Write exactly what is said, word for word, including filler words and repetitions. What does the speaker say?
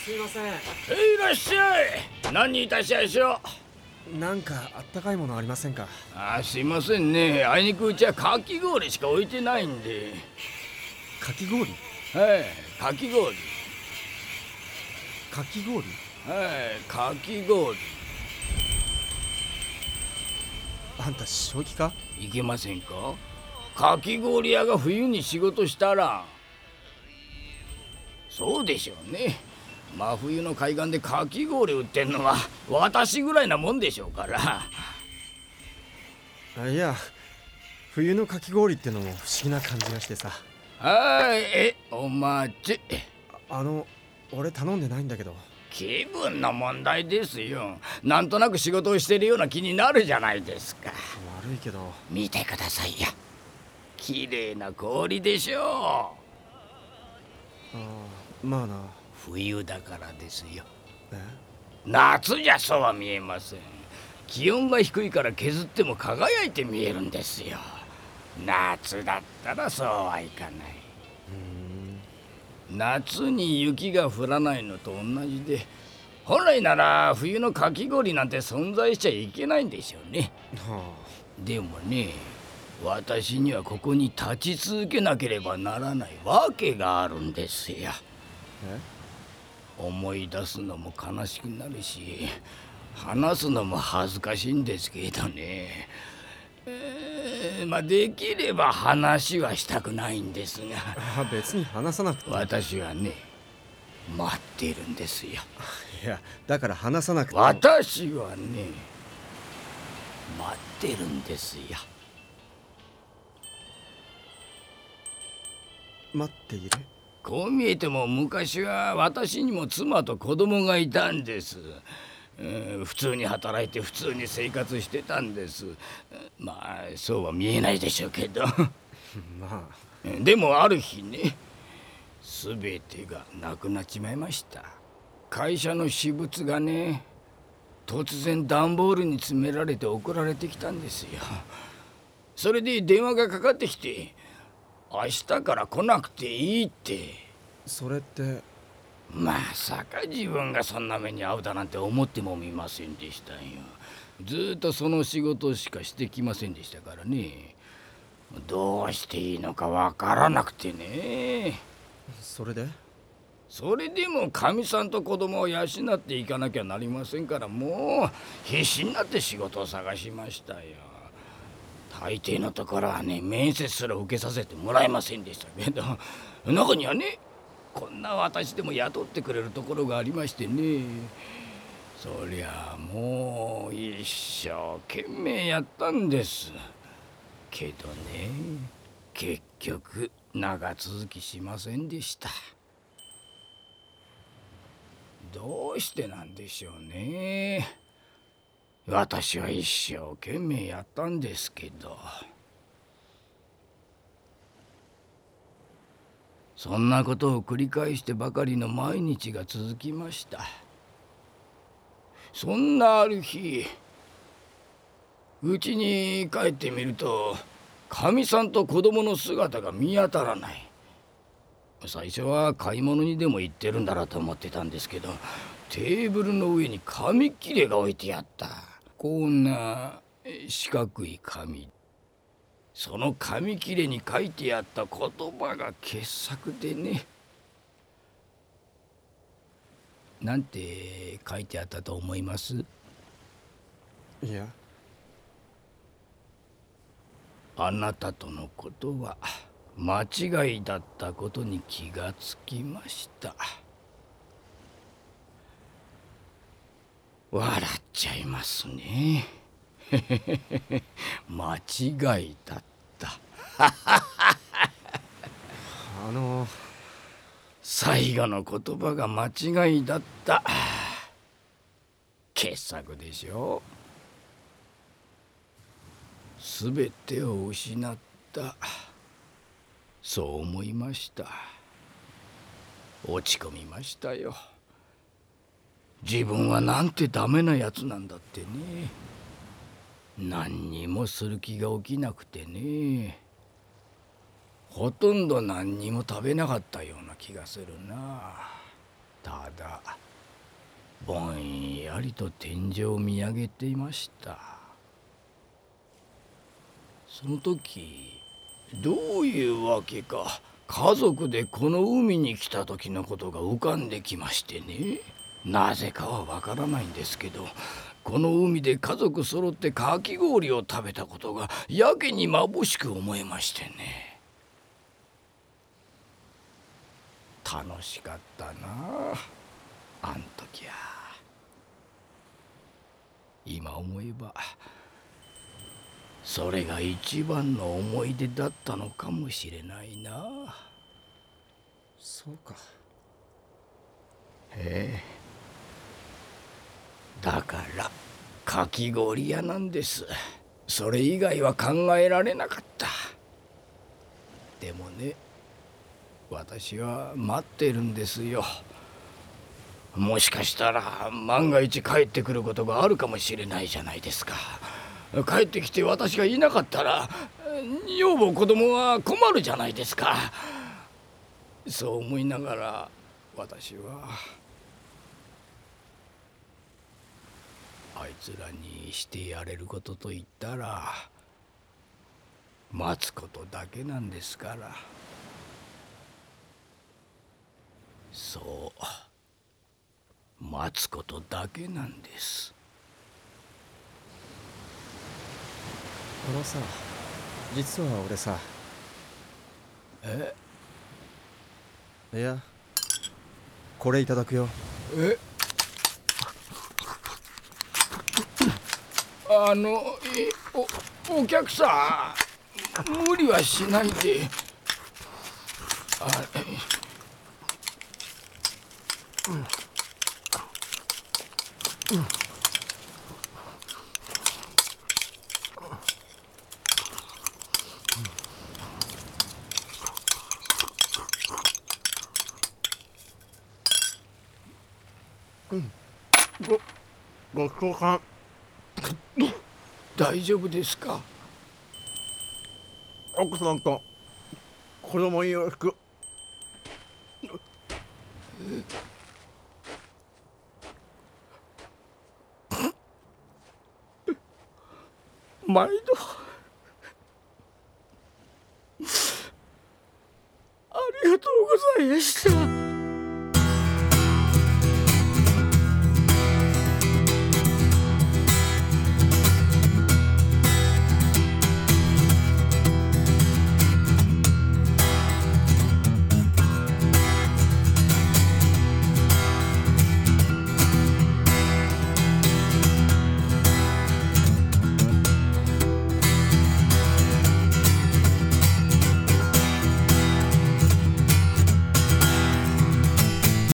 すいません。 いらっしゃい。何にいたしやしょう。なんかあったかいものありませんか？ あ。すいませんね。あいにくうちはかき氷しか置いてないんで。 かき氷？ はい、かき氷。 かき氷？ はい、かき氷。 あんた正気か？ いけませんか？かき氷屋が冬に仕事したら。そうでしょうね。真冬の海岸でかき氷売ってんのは私ぐらいなもんでしょうから。 あ、いや、冬のかき氷ってのも不思議な感じがしてさ。 はい、え、お待ち。 あの、俺頼んでないんだけど。 気分の問題ですよ。なんとなく仕事をしてるような気になるじゃないですか。 悪いけど。 見てくださいよ。綺麗な氷でしょう。ああ、まあな。 冬だからですよ。 え？ 夏じゃそうは見えません。気温が低いから削っても輝いて見えるんですよ。夏だったらそうはいかない。 うーん。 夏に雪が降らないのと同じで、本来なら冬のかき氷なんて存在しちゃいけないんでしょうね。 はあ、でもね、私にはここに立ち続けなければならないわけがあるんですよ。 え？ 思い出すのも悲しくなるし、話すのも恥ずかしいんですけどね。えー、まあできれば話はしたくないんですが。 あ、別に話さなくて。 私はね、待っているんですよ。 いや、だから話さなくて。 私はね、待ってるんですよ。 待っている？ こう見えても昔は私にも妻と子供がいたんです。えー、普通に働いて普通に生活してたんです。まあそうは見えないでしょうけど。 まあ。でもある日ね、全てがなくなっちまいました。会社の私物がね、突然段ボールに詰められて送られてきたんですよ。それで電話がかかってきて、明日から来なくていいって。 それって。 まさか自分がそんな目に遭うだなんて思ってもみませんでしたよ。ずっとその仕事しかしてきませんでしたからね。どうしていいのかわからなくてね。 それで？ それでもかみさんと子供を養っていかなきゃなりませんから、もう必死になって仕事を探しましたよ。大抵のところはね、面接すら受けさせてもらえませんでしたけど、中にはね、こんな私でも雇ってくれるところがありましてね。そりゃもう一生懸命やったんです。けどね、結局長続きしませんでした。どうしてなんでしょうね。私は一生懸命やったんですけど。そんなことを繰り返してばかりの毎日が続きました。そんなある日、家に帰ってみると、かみさんと子供の姿が見当たらない。最初は買い物にでも行ってるんだろうと思ってたんですけど、テーブルの上に紙切れが置いてあった。こんな四角い紙。その紙切れに書いてあった言葉が傑作でね。なんて書いてあったと思います？ いや。 あなたとのことは間違いだったことに気がつきました。笑っちゃいますね。間違いだった。 あの最後の言葉が間違いだった。傑作でしょ。すべてを失った。そう思いました。落ち込みましたよ。自分はなんてダメなやつなんだってね。何にもする気が起きなくてね。ほとんど何にも食べなかったような気がするな。 ただぼんやりと天井を見上げていました。その時どういうわけか家族でこの海に来た時のことが浮かんできましてね。なぜかはわからないんですけど、この海で家族揃ってかき氷を食べたことがやけに眩しく思えましてね。楽しかったなあ、あん時は。今思えばそれが一番の思い出だったのかもしれないな。 そうか。 ええ。だからかき氷屋なんです。それ以外は考えられなかった。でもね、私は待ってるんですよ。もしかしたら万が一帰ってくることがあるかもしれないじゃないですか。帰ってきて私がいなかったら女房子供は困るじゃないですか。そう思いながら私はあいつらにしてやれることと言ったら待つことだけなんですから。そう待つことだけなんです。 あのさ、実は俺さ。 えいや、これいただくよ。 えあのえおお客さん無理はしないで。あうんうんうんごごちそうさん。 大丈夫ですか。 奥さんと子供によろしく。 毎度ありがとうございました。